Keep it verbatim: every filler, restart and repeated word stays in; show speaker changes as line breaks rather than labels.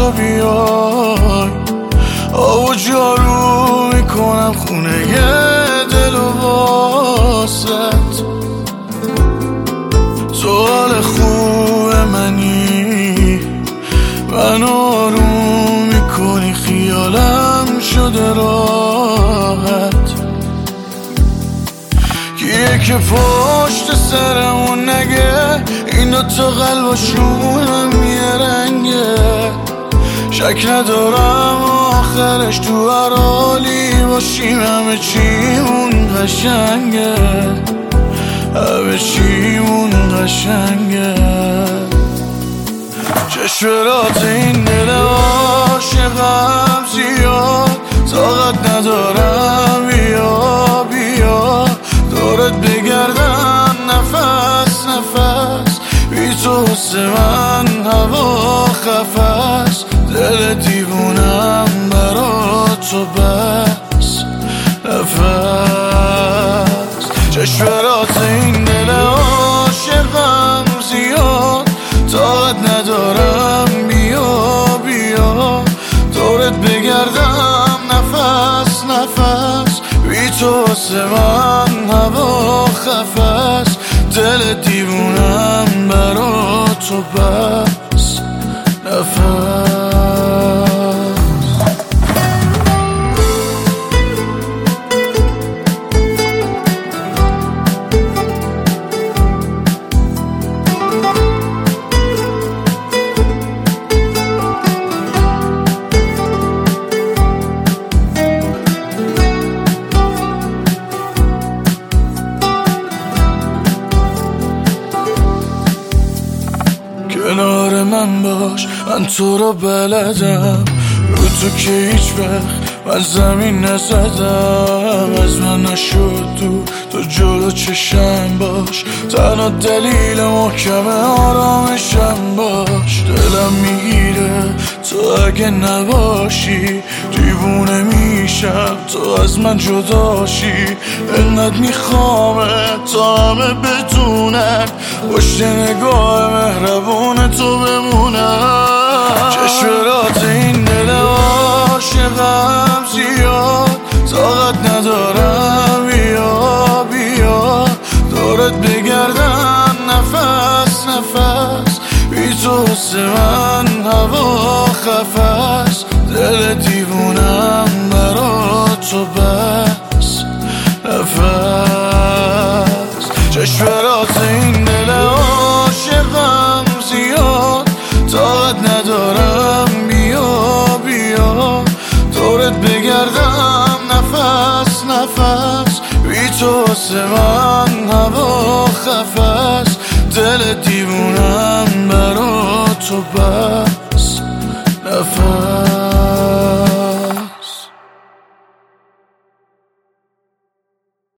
تو بیای، آب و جارو میکنم خونه ی دل و واسط. تو حال خوب منی، من آروم میکنی، خیالم شده راحت. کیه که پشت سرمون نگه، این دوتا قلباشونم یه رنگه. شک ندارم آخرش تو هر حالی باشیم، همه چیمون قشنگه، همه چیمون قشنگه. چشمرات این دل عاشقم زیاد، طاقت ندارم بیا بیا دورت بگردم نفس نفس. بی تو حس من هوا خفست، دل دیوونم برا تو بس نفس. چشمرات این دل عاشقم زیاد، طاقت ندارم بیا بیا دورت بگردم نفس نفس. بی تو حس من هوا خفست، دل دیوونم برا تو بس نفس. کنار من باش، من تو رو بلدم، رو تو که هیچ وقت من زمین نزدم. از من نشد تو تو جلو چشم باش، تنها دلیل محکم آرامشم باش. دلم میگیره تو اگه نباشی، دیوونه میشم تو از من جداشی. انقدر میخوامه تا همه بدونن، پشت نگاه مهربون تو بمونم. چشمرات این دل عاشقم زیاد، طاقت ندارم بیا بیا دورت بگردم نفس نفس. بی تو حس من هوا خفست، دل دیوونم برا تو بس نفس. چشمرات این دل عاشقم زیاد، طاقت ندارم بیا بیا دورت بگردم نفس نفس. بی تو حس من هوا خفست، دل دیوونم برا تو بس